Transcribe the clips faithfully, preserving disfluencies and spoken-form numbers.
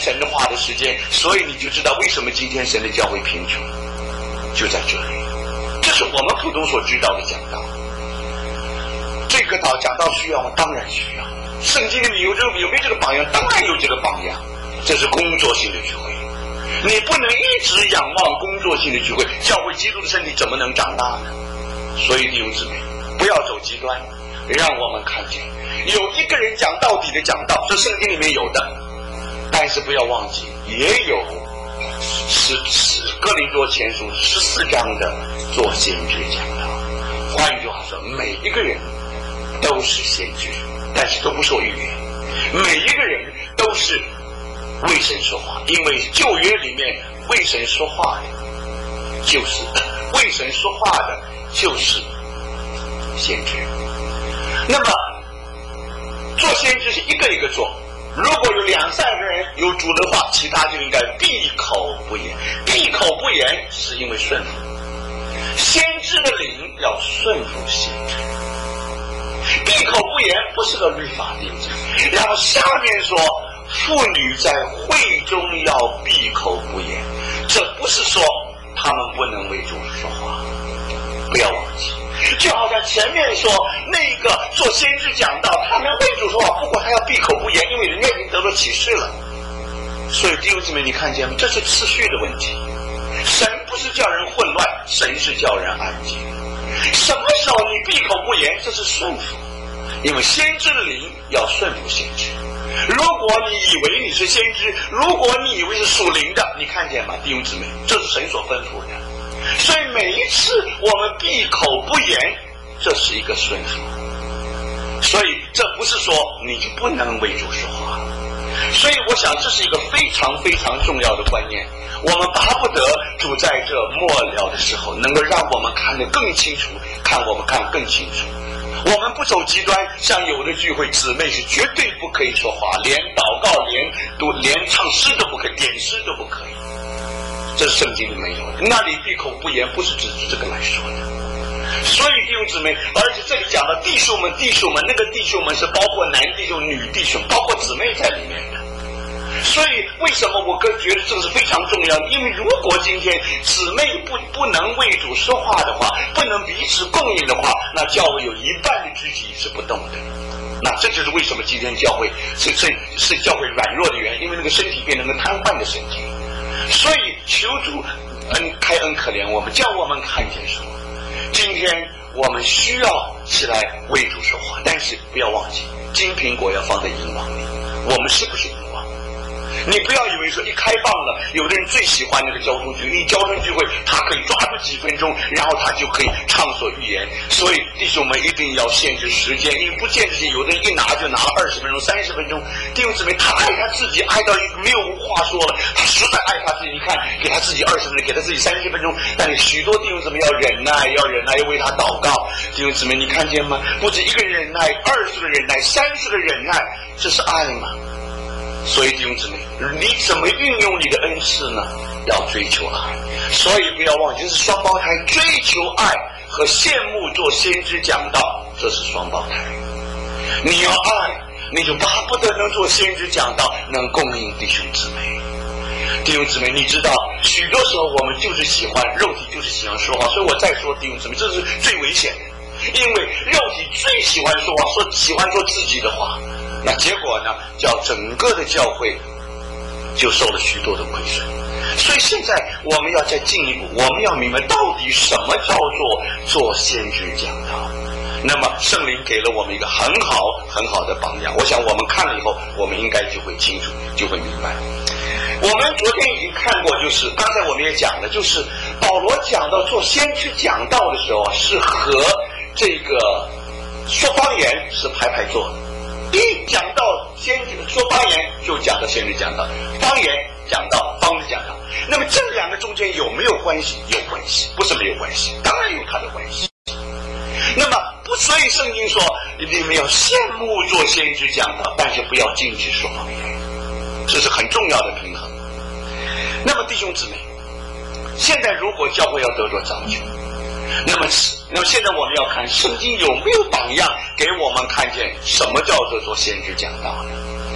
神的话的时间，所以你就知道为什么今天神的教会贫穷，就在这里。这是我们普通所知道的讲道。这个道讲道需要吗？当然需要。圣经里面有这个有没有这个榜样？当然有这个榜样。这是工作性的聚会，你不能一直仰望工作性的聚会，教会基督的身体怎么能长大呢？所以弟兄姊妹，不要走极端，让我们看见有一个人讲到底的讲道，这圣经里面有的，但是不要忘记也有十十哥林多前书十四章的做先知讲道。换句话说，每一个人都是先知，但是都不说预言，每一个人都是为神说话，因为旧约里面为神说话的就是为神说话的就是先知。那么做先知是一个一个做，如果有两三个人有主的话，其他就应该闭口不言。闭口不言是因为顺服，先知的灵要顺服先知。闭口不言不是个律法定旨，然后下面说妇女在会中要闭口不言，这不是说他们不能为主说话，不要忘记。就好像前面说那个做先知讲道，他们为主说话，不过他要闭口不言，因为人家已经得了启示了。所以弟兄姊妹，你看见吗？这是次序的问题。神不是叫人混乱，神是叫人安静。什么时候你闭口不言，这是顺服，因为先知的灵要顺服先知。如果你以为你是先知，如果你以为是属灵的，你看见吗？弟兄姊妹，这是神所吩咐的。所以每一次我们闭口不言，这是一个顺服。所以这不是说你就不能为主说话。所以我想这是一个非常非常重要的观念。我们巴不得主在这末了的时候能够让我们看得更清楚，看我们看更清楚。我们不走极端，像有的聚会姊妹是绝对不可以说话，连祷告连都连唱诗都不可以，点诗都不可以，这是圣经里没有的。那里闭口不言不是指这个来说的。所以弟兄姊妹，而且这里讲的弟兄们弟兄们，那个弟兄们是包括男弟兄女弟兄，包括姊妹在里面的。所以为什么我更觉得这个是非常重要的？因为如果今天姊妹不不能为主说话的话，不能彼此供应的话，那教会有一半的肢体是不动的。那这就是为什么今天教会是是是教会软弱的原因，因为那个身体变成了瘫痪的神经。所以求主恩开恩可怜我们，叫我们看见说，今天我们需要起来为主说话，但是不要忘记金苹果要放在银网里，我们是不是银网？你不要以为说一开放了，有的人最喜欢那个交通聚会，一交通聚会他可以抓住几分钟，然后他就可以畅所欲言。所以弟兄们一定要限制时间，因为不限制，有的人一拿就拿了二十分钟三十分钟。弟兄姊妹，他爱他自己爱到一个没有话说了，他实在爱他自己，你看给他自己二十分钟，给他自己三十分钟，但是许多弟兄姊妹要忍耐，要忍耐，要为他祷告。弟兄姊妹，你看见吗？不止一个忍耐，二十的忍耐，三十的忍耐，这是爱吗？所以弟兄姊妹，你怎么运用你的恩赐呢？要追求爱。所以不要忘记，这是双胞胎，追求爱和羡慕做先知讲道，这是双胞胎。你要爱，你就巴不得能做先知讲道，能供应弟兄姊妹。弟兄姊妹，你知道许多时候我们就是喜欢肉体，就是喜欢说话。所以我再说弟兄姊妹，这是最危险的，因为肉体最喜欢说话，说喜欢说自己的话。那结果呢，叫整个的教会就受了许多的亏损。所以现在我们要再进一步，我们要明白到底什么叫做做先知讲道。那么圣灵给了我们一个很好很好的榜样，我想我们看了以后，我们应该就会清楚，就会明白。我们昨天已经看过，就是刚才我们也讲了，就是保罗讲到做先知讲道的时候啊，是和这个说方言是排排坐的。一讲到先知说方言，就讲到先知讲道；方言讲到方知讲道。那么这两个中间有没有关系？有关系，不是没有关系，当然有它的关系。那么不，所以圣经说你们要羡慕做先知讲道，但是不要禁止说方言，这是很重要的平衡。那么弟兄姊妹，现在如果教会要得着造就，那么那么现在我们要看圣经有没有榜样给我们看见什么叫做做先知讲道呢？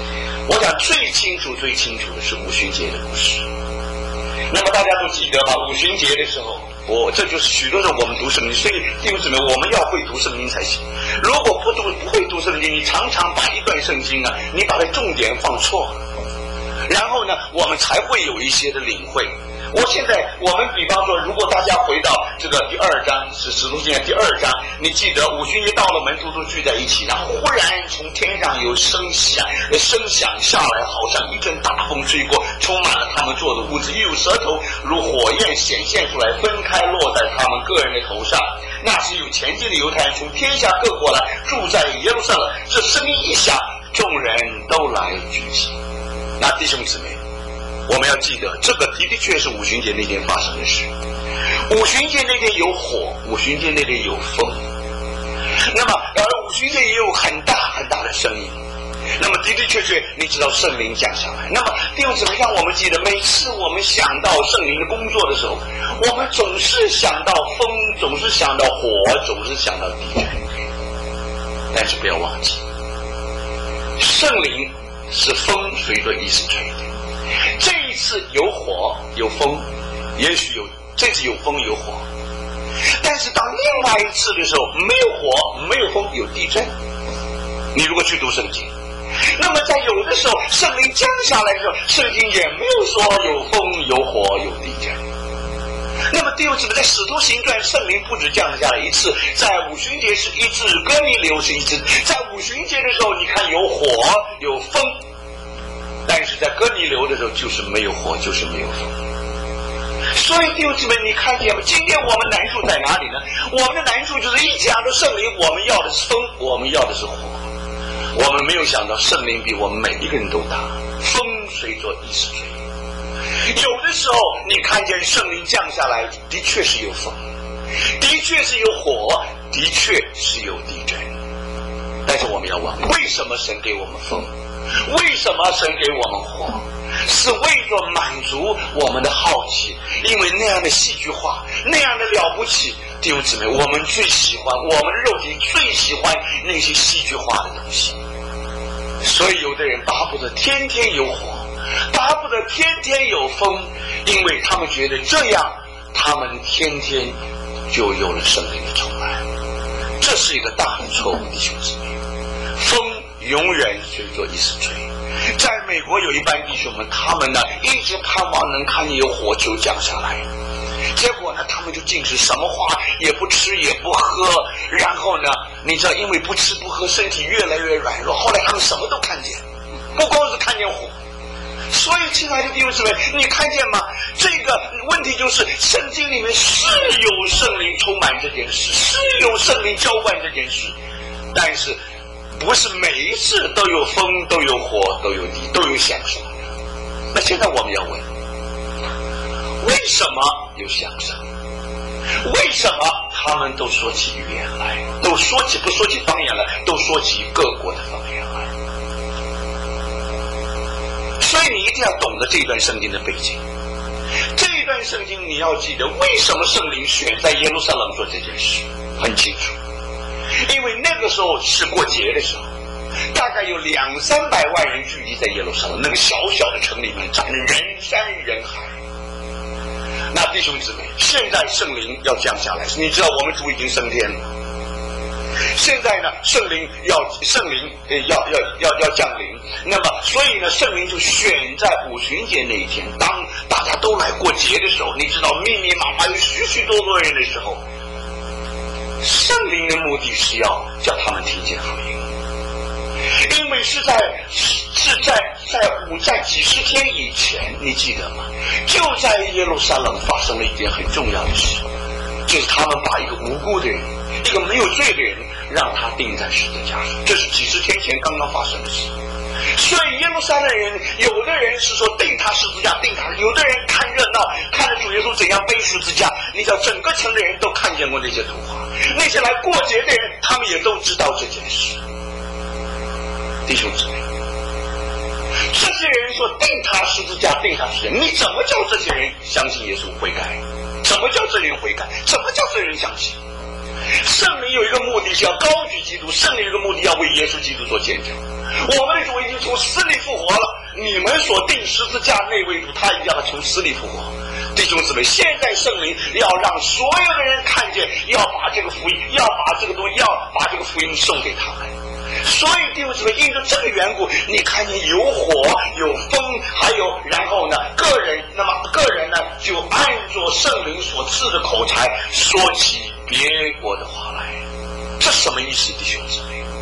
我想最清楚最清楚的是五旬节的故事。那么大家都记得吧？五旬节的时候，我这就是许多时候我们读圣经，所以弟兄姊妹，我们要会读圣经才行。如果不读不会读圣经，你常常把一段圣经啊，你把它重点放错了，然后呢，我们才会有一些的领会。我现在我们比方说，如果大家回到这个第二章，是使徒行传第二章，你记得五旬节到了，门徒都聚在一起，然后忽然从天上有声响，声响下来，好像一阵大风吹过，充满了他们坐的屋子，又有舌头如火焰显现出来，分开落在他们个人的头上。那时有前进的犹太人从天下各国来，住在耶路撒冷。这声音一响，众人都来聚集。那弟兄姊妹，我们要记得，这个的的确是五旬节那天发生的事。五旬节那天有火，五旬节那天有风，那么而五旬节也有很大很大的声音。那么的的确确，你知道圣灵降下来。那么弟兄姊妹，让我们记得，每次我们想到圣灵的工作的时候，我们总是想到风，总是想到火，总是想到地震。但是不要忘记，圣灵是风随着意思吹的。这一次有火有风，也许有这次有风有火，但是当另外一次的时候，没有火没有风，有地震。你如果去读圣经，那么在有的时候圣灵降下来的时候，圣经也没有说有风有火有地震。那么弟兄姊妹，在使徒行传，圣灵不止降下来一次，在五旬节是一次，哥尼流是一次。在五旬节的时候，你看有火有风，但是在哥尼流的时候就是没有火，就是没有风。所以弟兄姊妹，你看见吗？今天我们难处在哪里呢？我们的难处就是一讲到圣灵，我们要的是风，我们要的是火，我们没有想到圣灵比我们每一个人都大，风随着意思吹。有的时候你看见圣灵降下来，的确是有风，的确是有火，的确是有地震。但是我们要问，为什么神给我们风？为什么神给我们火？是为了满足我们的好奇，因为那样的戏剧化，那样的了不起。弟兄姊妹，我们最喜欢，我们的肉体最喜欢那些戏剧化的东西。所以有的人巴不得天天有火，巴不得天天有风，因为他们觉得这样他们天天就有了圣灵的充满。这是一个大的错误，弟兄姊妹。风永远随着意思吹。在美国有一班弟兄们，他们呢一直盼望能看见有火球降下来，结果呢他们就尽是什么话也不吃也不喝，然后呢你知道，因为不吃不喝，身体越来越软弱，后来他们什么都看见，不光是看见火。所以亲爱的弟兄姊妹，你看见吗？这个问题就是圣经里面是有圣灵充满这件事，是有圣灵浇灌这件事，但是不是每一次都有风都有火都有地都有享受的。那现在我们要问，为什么有享受？为什么他们都说起语言来，都说起不说起方言来，都说起各国的方言来？所以你一定要懂得这段圣经的背景。这一段圣经你要记得，为什么圣灵选在耶路撒冷做这件事，很清楚。因为那个时候是过节的时候，大概有两三百万人聚集在耶路撒冷那个小小的城里面，站着人山人海。那弟兄姊妹，现在圣灵要降下来，你知道我们主已经升天了，现在呢圣灵要圣灵呃要要要要降临，那么所以呢圣灵就选在五旬节那一天，当大家都来过节的时候，你知道密密麻麻有许许多多人的时候，圣灵的目的是要叫他们听见福音，因为是在是在在五在几十天以前，你记得吗？就在耶路撒冷发生了一件很重要的事，就是他们把一个无辜的人，一个没有罪的人，让他钉在十字架上。这是几十天前刚刚发生的事。所以耶路撒冷人，有的人是说钉他十字架，钉他；有的人看热闹，看着主耶稣怎样背十字架。你知道，整个城的人都看见过那些图画，那些来过节的人，他们也都知道这件事。弟兄姊妹，这些人说钉他十字架，钉他十字架，你怎么叫这些人相信耶稣悔改？怎么叫这些人悔改？怎么叫这些人相信？ 圣灵有一个目的是要高举基督，圣灵有一个目的要为耶稣基督做见证。我们的主已经从死里复活了，你们所定十字架那位主，他一定要从死里复活。弟兄姊妹，现在圣灵要让所有的人看见，要把这个福音，要把这个东西，要把这个福音送给他们。所以弟兄姊妹，因着这个缘故，你看见有火有风，还有然后呢个人，那么个人呢就按着圣灵所赐的口才说起别国的话来。这什么意思？弟兄姊妹，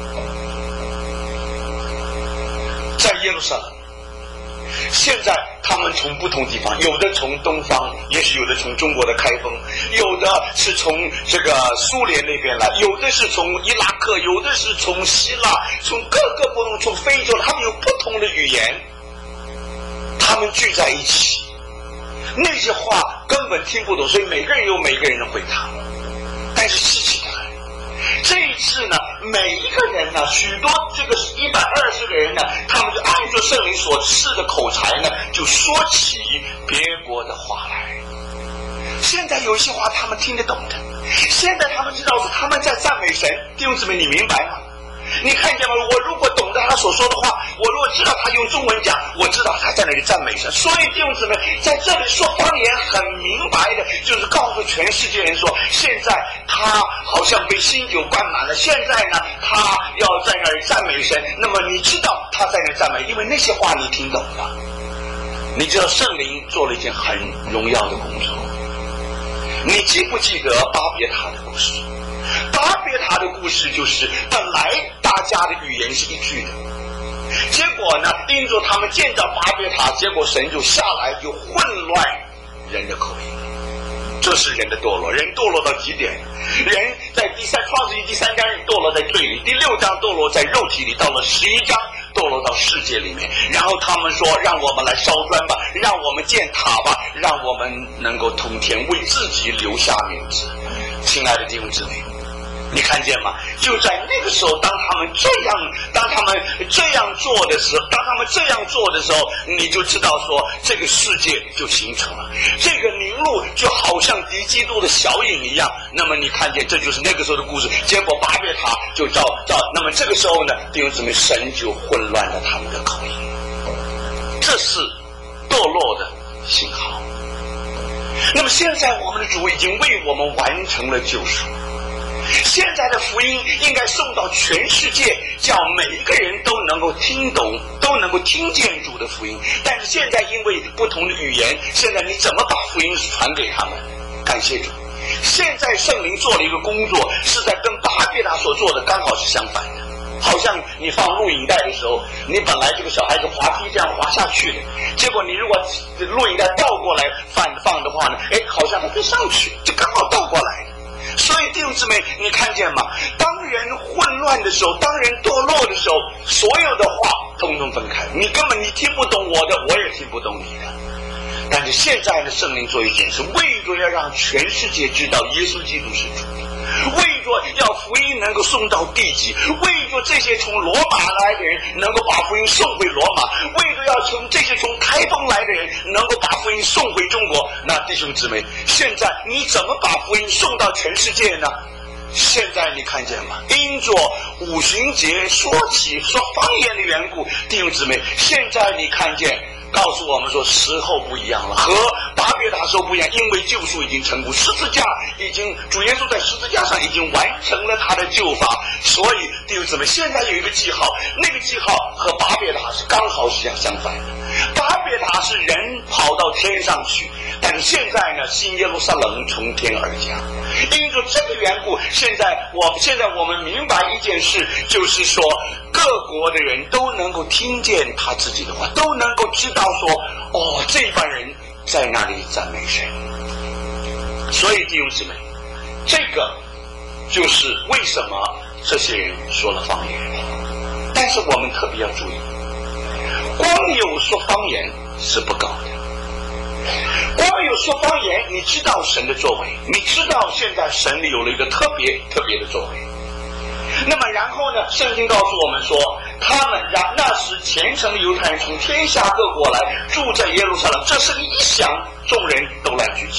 在耶路撒冷，现在他们从不同地方，有的从东方，也许有的从中国的开封，有的是从这个苏联那边来，有的是从伊拉克，有的是从希腊，从各个不同，从非洲，他们有不同的语言，他们聚在一起，那些话根本听不懂，所以每个人有每个人的回答。但是稀奇的很，这一次呢，每一个人呢，许多这个一百二十个人呢，他们就按照圣灵所赐的口才呢，就说起别国的话来。现在有一些话他们听得懂的，现在他们知道是他们在赞美神。弟兄姊妹，你明白吗？你看见吗？我如果懂得他所说的话，我如果知道他用中文讲，我知道他在那里赞美神。所以弟兄姊妹，在这里说方言很明白的，就是告诉全世界人说，现在他好像被新酒灌满了，现在呢他要在那里赞美神。那么你知道他在那里赞美，因为那些话你听懂了。你知道圣灵做了一件很荣耀的工作。你记不记得巴别塔的故事？巴别塔的故事就是本来大家的语言是一句的，结果呢因着他们建造巴别塔，结果神就下来就混乱人的口音。这是人的堕落，人堕落到极点。人在第三创世纪第三章堕落在罪里，第六章堕落在肉体里，到了十一章堕落到世界里面。然后他们说，让我们来烧砖吧，让我们建塔吧，让我们能够通天，为自己留下名字。亲爱的弟兄姊妹，你看见吗？就在那个时候，当他们这样当他们这样做的时候当他们这样做的时候，你就知道说这个世界就形成了，这个凝露就好像敌基督的小影一样。那么你看见，这就是那个时候的故事。结果巴别塔就照照那么这个时候呢，弟兄姊妹，神就混乱了他们的口音。这是堕落的信号。那么现在我们的主已经为我们完成了救赎，现在的福音应该送到全世界，叫每一个人都能够听懂，都能够听见主的福音。但是现在因为不同的语言，现在你怎么把福音传给他们？感谢主，现在圣灵做了一个工作，是在跟巴别塔所做的刚好是相反的。好像你放录影带的时候，你本来这个小孩子滑梯这样滑下去的，结果你如果录影带倒过来放放的话呢，哎，好像它可以上去，就刚好倒过来。所以弟兄姊妹，你看见吗？当人混乱的时候，当人堕落的时候，所有的话通通分开，你根本你听不懂我的，我也听不懂你的。但是现在的圣灵做一件事，为着要让全世界知道耶稣基督是主，为着要福音能够送到地极，为着这些从罗马来的人能够把福音送回罗马，为着要从这些从开封来的人能够把福音送回中国。那弟兄姊妹，现在你怎么把福音送到全世界呢？现在你看见吗？因着五旬节说起说方言的缘故，弟兄姊妹，现在你看见告诉我们说时候不一样了，和巴别塔时候不一样，因为救赎已经成功，十字架已经主耶稣在十字架上已经完成了他的救法。所以弟兄姊妹，现在有一个记号，那个记号和巴别塔是刚好是相反的。巴别塔是人跑到天上去，但是现在呢，新耶路撒冷从天而降。因着这个缘故，现在我现在我们明白一件事，就是说各国的人都能够听见他自己的话，都能够知道说，哦，这帮人在那里赞美神。所以弟兄姊妹，这个就是为什么这些人说了方言。但是我们特别要注意，光有说方言是不够的。光有说方言，你知道神的作为，你知道现在神里有了一个特别特别的作为。那么然后呢，圣经告诉我们说，他们让那时虔诚的犹太人从天下各国来住在耶路撒冷，这是一想众人都来聚集。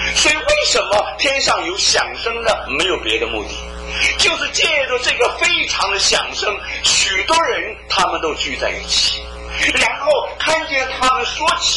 所以为什么天上有响声呢？没有别的目的，就是借着这个非常的响声，许多人他们都聚在一起，然后看见他们说起